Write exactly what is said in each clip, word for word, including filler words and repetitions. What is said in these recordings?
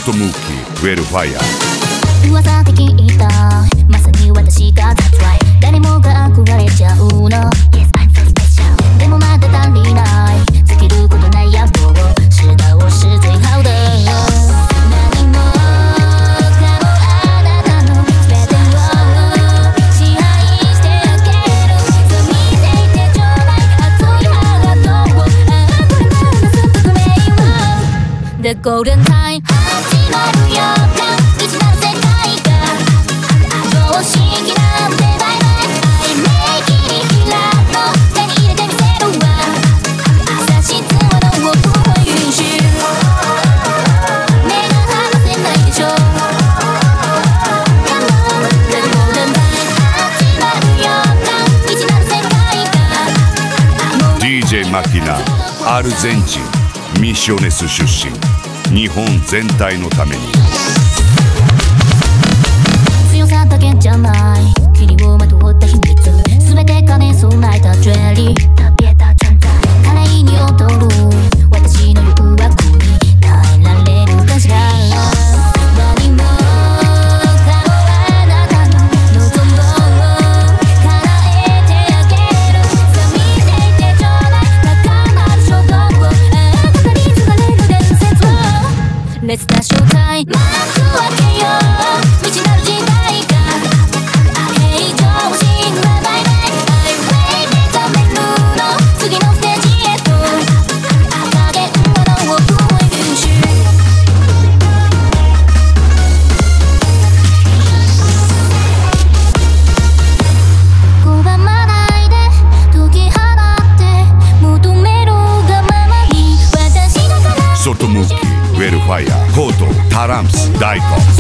外向きウェルファイヤー噂で聞いたまさに私が That's right 誰もが憧れちゃうの Yes I'm so special でもまだ足りない尽きることない野望知道我是最好的何もかもあなたの全てを支配してあげるそう見ていてちょうだい熱いハートをああこれからのずっと運命を The golden time 始まるよ未知なる世界が常識なんてバイバイ目切り開の手に入れてみせるわ朝質物を不允許目が離せないでしょ Come on The golden time 始まるよ未知なる世界がディージェー マキナアルゼンチンミショネス出身日本全体のために強さだけじゃない霧をまとった秘密全て兼ね備えたジュエリー旅へた存在華麗に踊る私の誘惑に耐えられるかしら何もかもあなたの望むを叶えてあげるさ見ていてちょうだい高まる衝動をああ語り継がれる伝説をレッツダッシュタイム幕開けよう未知なる時代が平常心はバイバイハイウェイ目覚めるの次のステージへと赤げ物を不允許拒まないで解き放って求めるがままに私だから外向きウェルファイヤーコートタランス大根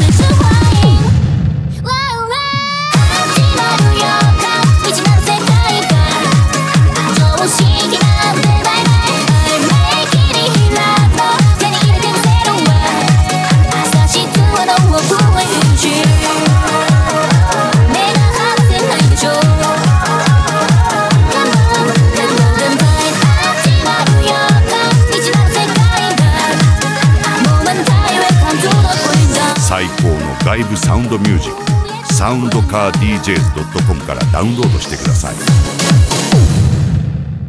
最高の外部サウンドミュージックサウンドカー ディージェーズドットコム からダウンロードしてください。